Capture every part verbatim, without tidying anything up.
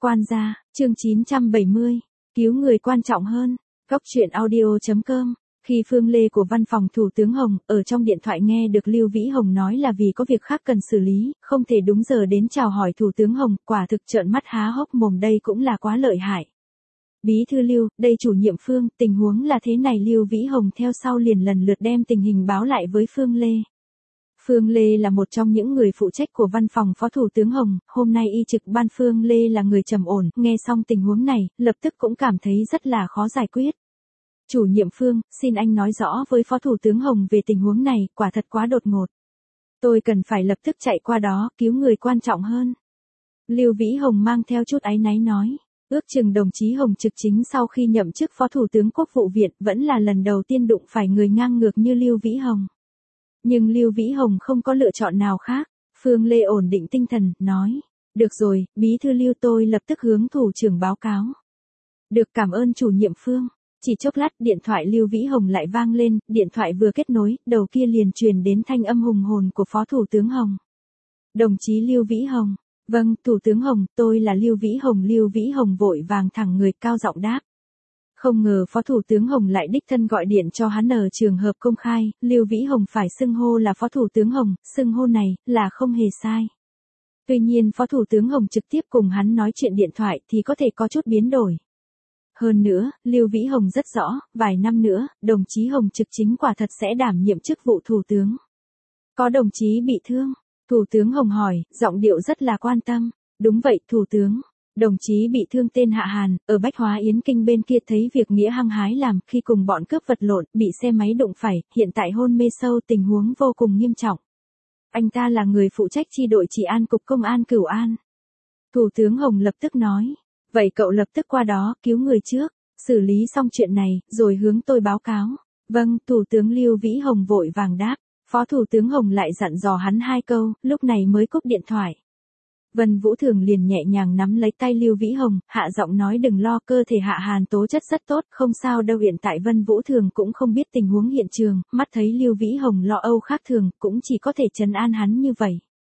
Quan gia, chương chín trăm bảy mươi, cứu người quan trọng hơn. Góc truyện audio chấm com. Khi Phương Lê của văn phòng Thủ tướng Hồng ở trong điện thoại nghe được Lưu Vĩ Hồng nói là vì có việc khác cần xử lý, không thể đúng giờ đến chào hỏi Thủ tướng Hồng, quả thực trợn mắt há hốc mồm, đây cũng là quá lợi hại. Bí thư Lưu, đây chủ nhiệm Phương, tình huống là thế này. Lưu Vĩ Hồng theo sau liền lần lượt đem tình hình báo lại với Phương Lê. Phương Lê là một trong những người phụ trách của văn phòng Phó Thủ tướng Hồng, hôm nay y trực ban. Phương Lê là người trầm ổn, nghe xong tình huống này, lập tức cũng cảm thấy rất là khó giải quyết. Chủ nhiệm Phương, xin anh nói rõ với Phó Thủ tướng Hồng về tình huống này, quả thật quá đột ngột. Tôi cần phải lập tức chạy qua đó, cứu người quan trọng hơn. Lưu Vĩ Hồng mang theo chút áy náy nói. Ước chừng đồng chí Hồng Trực Chính sau khi nhậm chức Phó Thủ tướng Quốc vụ viện vẫn là lần đầu tiên đụng phải người ngang ngược như Lưu Vĩ Hồng. Nhưng Lưu Vĩ Hồng không có lựa chọn nào khác. Phương Lê ổn định tinh thần, nói. Được rồi, Bí thư Lưu, tôi lập tức hướng thủ trưởng báo cáo. Được, cảm ơn chủ nhiệm Phương. Chỉ chốc lát, điện thoại Lưu Vĩ Hồng lại vang lên, điện thoại vừa kết nối, đầu kia liền truyền đến thanh âm hùng hồn của Phó Thủ tướng Hồng. Đồng chí Lưu Vĩ Hồng. Vâng, Thủ tướng Hồng, tôi là Lưu Vĩ Hồng. Lưu Vĩ Hồng vội vàng thẳng người, cao giọng đáp. Không ngờ Phó Thủ tướng Hồng lại đích thân gọi điện cho hắn ở trường hợp công khai, Lưu Vĩ Hồng phải xưng hô là Phó Thủ tướng Hồng, xưng hô này là không hề sai. Tuy nhiên Phó Thủ tướng Hồng trực tiếp cùng hắn nói chuyện điện thoại thì có thể có chút biến đổi. Hơn nữa, Lưu Vĩ Hồng rất rõ, vài năm nữa, đồng chí Hồng Trực Chính quả thật sẽ đảm nhiệm chức vụ Thủ tướng. Có đồng chí bị thương? Thủ tướng Hồng hỏi, giọng điệu rất là quan tâm. Đúng vậy, Thủ tướng. Đồng chí bị thương tên Hạ Hàn, ở Bách Hóa Yến Kinh bên kia thấy việc nghĩa hăng hái làm, khi cùng bọn cướp vật lộn, bị xe máy đụng phải, hiện tại hôn mê sâu, tình huống vô cùng nghiêm trọng. Anh ta là người phụ trách chi đội trị an cục công an Cửu An. Thủ tướng Hồng lập tức nói, vậy cậu lập tức qua đó, cứu người trước, xử lý xong chuyện này, rồi hướng tôi báo cáo. Vâng, Thủ tướng Lưu Vĩ Hồng vội vàng đáp. Phó Thủ tướng Hồng lại dặn dò hắn hai câu, lúc này mới cúp điện thoại. Vân Vũ Thường liền nhẹ nhàng nắm lấy tay Lưu Vĩ Hồng, hạ giọng nói đừng lo, cơ thể Hạ Hàn tố chất rất tốt, không sao đâu. Hiện tại Vân Vũ Thường cũng không biết tình huống hiện trường, mắt thấy Lưu Vĩ Hồng lo âu khác thường, cũng chỉ có thể trấn an hắn như vậy.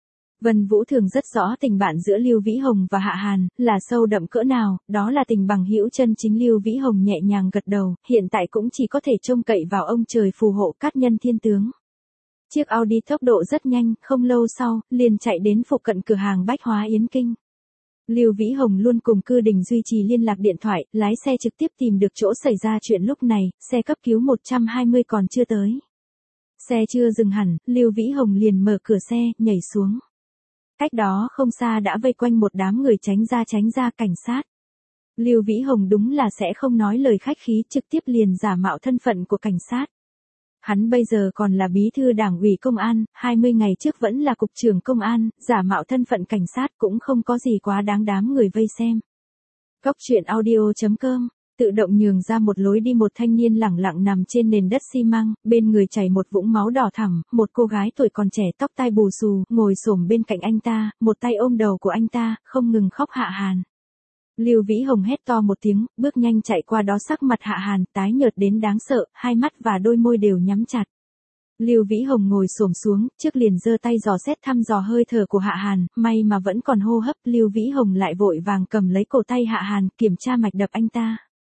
Vân Vũ Thường rất rõ tình bạn giữa Lưu Vĩ Hồng và Hạ Hàn là sâu đậm cỡ nào, đó là tình bằng hữu chân chính. Lưu Vĩ Hồng nhẹ nhàng gật đầu, hiện tại cũng chỉ có thể trông cậy vào ông trời phù hộ, cát nhân thiên tướng. Chiếc Audi tốc độ rất nhanh, không lâu sau, liền chạy đến phụ cận cửa hàng Bách Hóa Yến Kinh. Lưu Vĩ Hồng luôn cùng Cư Đình duy trì liên lạc điện thoại, lái xe trực tiếp tìm được chỗ xảy ra chuyện. Lúc này, xe cấp cứu một trăm hai mươi còn chưa tới. Xe chưa dừng hẳn, Lưu Vĩ Hồng liền mở cửa xe, nhảy xuống. Cách đó không xa đã vây quanh một đám người, tránh ra tránh ra, cảnh sát. Lưu Vĩ Hồng đúng là sẽ không nói lời khách khí, trực tiếp liền giả mạo thân phận của cảnh sát. Hắn bây giờ còn là bí thư đảng ủy công an, hai mươi ngày trước vẫn là cục trưởng công an, giả mạo thân phận cảnh sát cũng không có gì quá đáng. Đám người vây xem. Góc truyện audio chấm com. Tự động nhường ra một lối đi. Một thanh niên lẳng lặng nằm trên nền đất xi măng, bên người chảy một vũng máu đỏ thẳm. Một cô gái tuổi còn trẻ, tóc tai bù xù, ngồi xổm bên cạnh anh ta, một tay ôm đầu của anh ta, không ngừng khóc. Hạ Hàn. Lưu Vĩ Hồng hét to một tiếng, bước nhanh chạy qua đó. Sắc mặt Hạ Hàn tái nhợt đến đáng sợ, hai mắt và đôi môi đều nhắm chặt. Lưu Vĩ Hồng ngồi xổm xuống, trước liền giơ tay dò xét thăm dò hơi thở của Hạ Hàn, may mà vẫn còn hô hấp. Lưu Vĩ Hồng lại vội vàng cầm lấy cổ tay Hạ Hàn, kiểm tra mạch đập anh ta.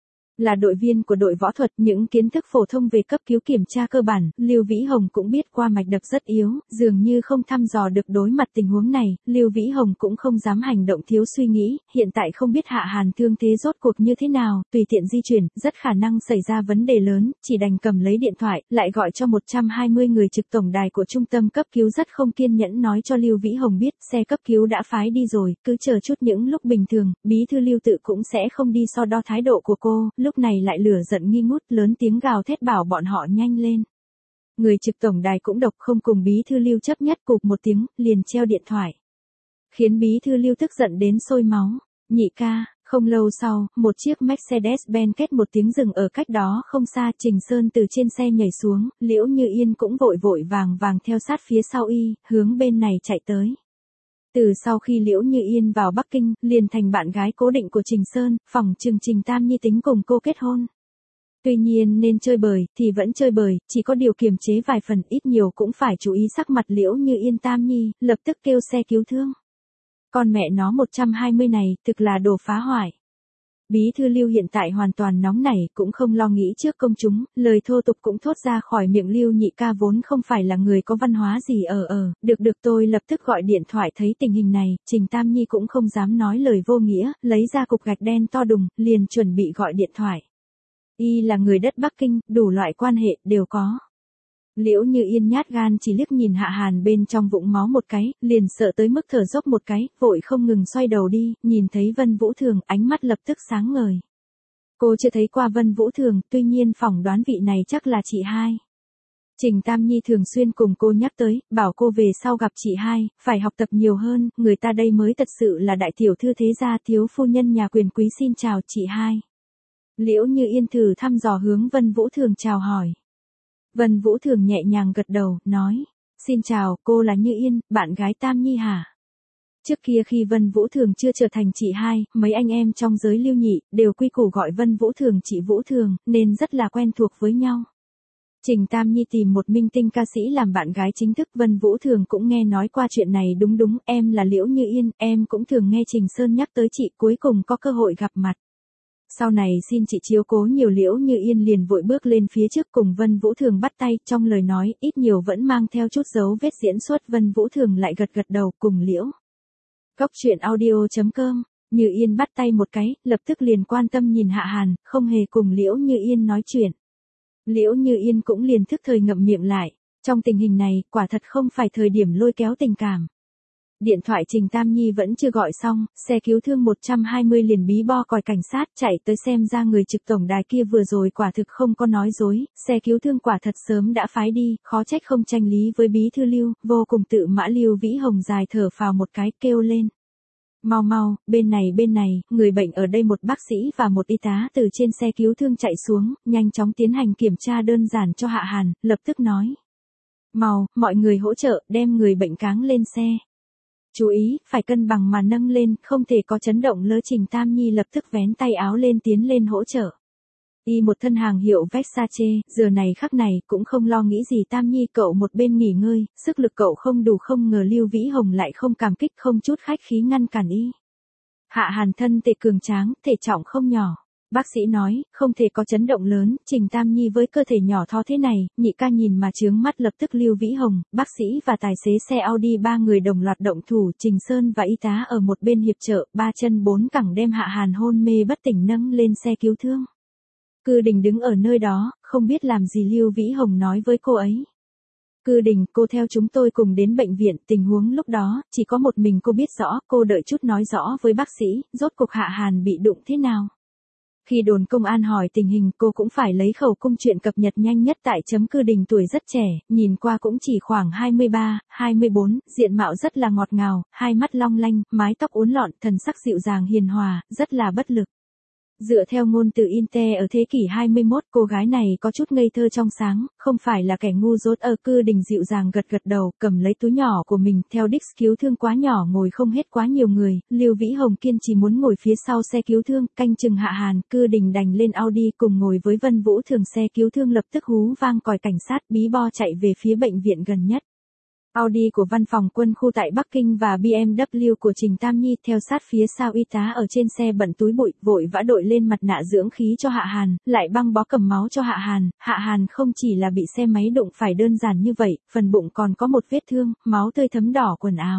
Là đội viên của đội võ thuật, những kiến thức phổ thông về cấp cứu kiểm tra cơ bản, Lưu Vĩ Hồng cũng biết qua mạch đập rất yếu, dường như không thăm dò được. Đối mặt tình huống này, Lưu Vĩ Hồng cũng không dám hành động thiếu suy nghĩ, hiện tại không biết Hạ Hàn thương thế rốt cuộc như thế nào, tùy tiện di chuyển, rất khả năng xảy ra vấn đề lớn, chỉ đành cầm lấy điện thoại, lại gọi cho một trăm hai mươi người trực tổng đài của trung tâm cấp cứu. Rất không kiên nhẫn nói cho Lưu Vĩ Hồng biết, xe cấp cứu đã phái đi rồi, cứ chờ chút. Những lúc bình thường, bí thư Lưu tự cũng sẽ không đi so đo thái độ của cô, lúc này lại lửa giận nghi ngút, lớn tiếng gào thét bảo bọn họ nhanh lên. Người trực tổng đài cũng độc không cùng bí thư Lưu chấp nhất, cục một tiếng, liền treo điện thoại. Khiến bí thư Lưu tức giận đến sôi máu. Nhị ca. Không lâu sau, một chiếc Mercedes-Benz két một tiếng dừng ở cách đó không xa. Trình Sơn từ trên xe nhảy xuống, Liễu Như Yên cũng vội vội vàng vàng theo sát phía sau y, hướng bên này chạy tới. Từ sau khi Liễu Như Yên vào Bắc Kinh, liền thành bạn gái cố định của Trình Sơn, phỏng chừng Trình Tam Nhi tính cùng cô kết hôn. Tuy nhiên nên chơi bời, thì vẫn chơi bời, chỉ có điều kiềm chế vài phần, ít nhiều cũng phải chú ý sắc mặt Liễu Như Yên. Tam Nhi lập tức kêu xe cứu thương. Con mẹ nó một trăm hai mươi này, thực là đồ phá hoại. Bí thư Lưu hiện tại hoàn toàn nóng nảy, cũng không lo nghĩ trước công chúng, lời thô tục cũng thốt ra khỏi miệng Lưu nhị ca vốn không phải là người có văn hóa gì ở ở, được được tôi lập tức gọi điện thoại thấy tình hình này, Trình Tam Nhi cũng không dám nói lời vô nghĩa, lấy ra cục gạch đen to đùng, liền chuẩn bị gọi điện thoại. Y là người đất Bắc Kinh, đủ loại quan hệ, đều có. Liễu Như Yên nhát gan chỉ liếc nhìn Hạ Hàn bên trong vũng máu một cái, liền sợ tới mức thở dốc một cái, vội không ngừng xoay đầu đi, nhìn thấy Vân Vũ Thường, ánh mắt lập tức sáng ngời. Cô chưa thấy qua Vân Vũ Thường, tuy nhiên phỏng đoán vị này chắc là chị hai. Trình Tam Nhi thường xuyên cùng cô nhắc tới, bảo cô về sau gặp chị hai, phải học tập nhiều hơn, người ta đây mới thật sự là đại tiểu thư thế gia thiếu phu nhân nhà quyền quý xin chào chị hai. Liễu Như Yên thử thăm dò hướng Vân Vũ Thường chào hỏi. Vân Vũ Thường nhẹ nhàng gật đầu, nói, xin chào, cô là Như Yên, bạn gái Tam Nhi hả? Trước kia khi Vân Vũ Thường chưa trở thành chị hai, mấy anh em trong giới Lưu nhị, đều quy củ gọi Vân Vũ Thường chị Vũ Thường, nên rất là quen thuộc với nhau. Trình Tam Nhi tìm một minh tinh ca sĩ làm bạn gái chính thức, Vân Vũ Thường cũng nghe nói qua chuyện này đúng đúng, em là Liễu Như Yên, em cũng thường nghe Trình Sơn nhắc tới chị, cuối cùng có cơ hội gặp mặt. Sau này xin chị chiếu cố nhiều. Liễu Như Yên liền vội bước lên phía trước cùng Vân Vũ Thường bắt tay, trong lời nói, ít nhiều vẫn mang theo chút dấu vết diễn xuất. Vân Vũ Thường lại gật gật đầu cùng Liễu. Cốc truyện audio chấm com, Như Yên bắt tay một cái, lập tức liền quan tâm nhìn Hạ Hàn, không hề cùng Liễu Như Yên nói chuyện. Liễu Như Yên cũng liền thức thời ngậm miệng lại, trong tình hình này, quả thật không phải thời điểm lôi kéo tình cảm. Điện thoại Trình Tam Nhi vẫn chưa gọi xong, xe cứu thương một trăm hai mươi liền bí bo còi cảnh sát chạy tới, xem ra người trực tổng đài kia vừa rồi quả thực không có nói dối, xe cứu thương quả thật sớm đã phái đi, khó trách không tranh lý với bí thư Lưu, vô cùng tự mã. Lưu Vĩ Hồng dài thở phào một cái, kêu lên. Mau mau, bên này bên này, người bệnh ở đây. Một bác sĩ và một y tá từ trên xe cứu thương chạy xuống, nhanh chóng tiến hành kiểm tra đơn giản cho Hạ Hàn, lập tức nói. Mau, mọi người hỗ trợ, đem người bệnh cáng lên xe. Chú ý, phải cân bằng mà nâng lên, không thể có chấn động lỡ. Trình Tam Nhi lập tức vén tay áo lên tiến lên hỗ trợ. Y một thân hàng hiệu Versace, giờ này khắc này, cũng không lo nghĩ gì. Tam Nhi cậu một bên nghỉ ngơi, sức lực cậu không đủ. Không ngờ Lưu Vĩ Hồng lại không cảm kích, không chút khách khí ngăn cản y. Hạ Hàn thân thể cường tráng, thể trọng không nhỏ. Bác sĩ nói, không thể có chấn động lớn. Trình Tam Nhi với cơ thể nhỏ thó thế này, nhị ca nhìn mà chướng mắt. Lập tức Lưu Vĩ Hồng, bác sĩ và tài xế xe Audi ba người đồng loạt động thủ. Trình Sơn và y tá ở một bên hiệp trợ, ba chân bốn cẳng đem Hạ Hàn hôn mê bất tỉnh nâng lên xe cứu thương. Cư Đình đứng ở nơi đó, không biết làm gì. Lưu Vĩ Hồng nói với cô ấy. Cư Đình, cô theo chúng tôi cùng đến bệnh viện. Tình huống lúc đó, chỉ có một mình cô biết rõ. Cô đợi chút nói rõ với bác sĩ, rốt cuộc Hạ Hàn bị đụng thế nào. Khi đồn công an hỏi tình hình, cô cũng phải lấy khẩu cung chuyện cập nhật nhanh nhất tại chấm. Cư Đình tuổi rất trẻ, nhìn qua cũng chỉ khoảng hai mươi ba, hai mươi bốn, diện mạo rất là ngọt ngào, hai mắt long lanh, mái tóc uốn lọn, thần sắc dịu dàng hiền hòa, rất là bất lực. Dựa theo ngôn từ Inte ở thế kỷ hai mươi mốt, cô gái này có chút ngây thơ trong sáng, không phải là kẻ ngu dốt. Ở Cư Đình dịu dàng gật gật đầu, cầm lấy túi nhỏ của mình, theo đích cứu thương quá nhỏ ngồi không hết quá nhiều người. Lưu Vĩ Hồng kiên trì muốn ngồi phía sau xe cứu thương, canh chừng Hạ Hàn. Cư Đình đành lên Audi cùng ngồi với Vân Vũ Thường. Xe cứu thương lập tức hú vang còi cảnh sát, bí bo chạy về phía bệnh viện gần nhất. Audi của văn phòng quân khu tại Bắc Kinh và bê em vê của Trình Tam Nhi theo sát phía sau. Y tá ở trên xe bận túi bụi, vội vã đội lên mặt nạ dưỡng khí cho Hạ Hàn, lại băng bó cầm máu cho Hạ Hàn. Hạ Hàn không chỉ là bị xe máy đụng phải đơn giản như vậy, phần bụng còn có một vết thương, máu tươi thấm đỏ quần áo.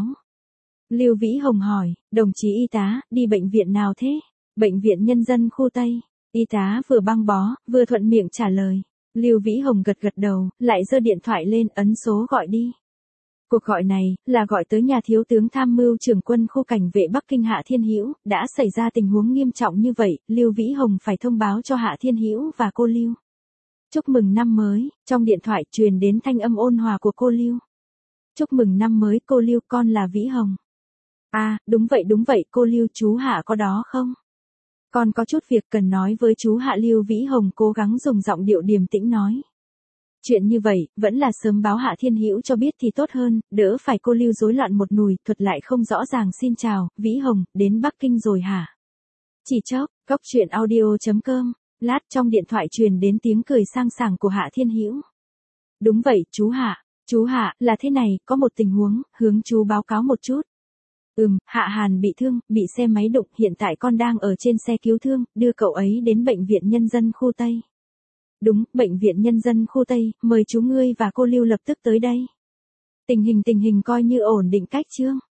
Lưu Vĩ Hồng hỏi, đồng chí y tá, đi bệnh viện nào thế? Bệnh viện Nhân dân khu Tây. Y tá vừa băng bó, vừa thuận miệng trả lời. Lưu Vĩ Hồng gật gật đầu, lại giơ điện thoại lên, ấn số gọi đi. Cuộc gọi này, là gọi tới nhà thiếu tướng tham mưu trưởng quân khu cảnh vệ Bắc Kinh Hạ Thiên Hữu. Đã xảy ra tình huống nghiêm trọng như vậy, Lưu Vĩ Hồng phải thông báo cho Hạ Thiên Hữu và cô Lưu. Chúc mừng năm mới, trong điện thoại truyền đến thanh âm ôn hòa của cô Lưu. Chúc mừng năm mới cô Lưu, con là Vĩ Hồng. À, đúng vậy đúng vậy cô Lưu, chú Hạ có đó không? Con có chút việc cần nói với chú Hạ. Lưu Vĩ Hồng cố gắng dùng giọng điệu điềm tĩnh nói. Chuyện như vậy, vẫn là sớm báo Hạ Thiên Hữu cho biết thì tốt hơn, đỡ phải cô Lưu rối loạn một nùi, thuật lại không rõ ràng. Xin chào, Vĩ Hồng, đến Bắc Kinh rồi hả? Chỉ chốc, cốc truyện audio chấm com, lát trong điện thoại truyền đến tiếng cười sang sảng của Hạ Thiên Hữu. Đúng vậy, chú Hạ, chú Hạ, là thế này, có một tình huống, hướng chú báo cáo một chút. Ừm, Hạ Hàn bị thương, bị xe máy đụng, hiện tại con đang ở trên xe cứu thương, đưa cậu ấy đến bệnh viện nhân dân khu Tây. Đúng, bệnh viện nhân dân khu Tây, mời chú ngươi và cô Lưu lập tức tới đây. Tình hình tình hình coi như ổn định cách chưa?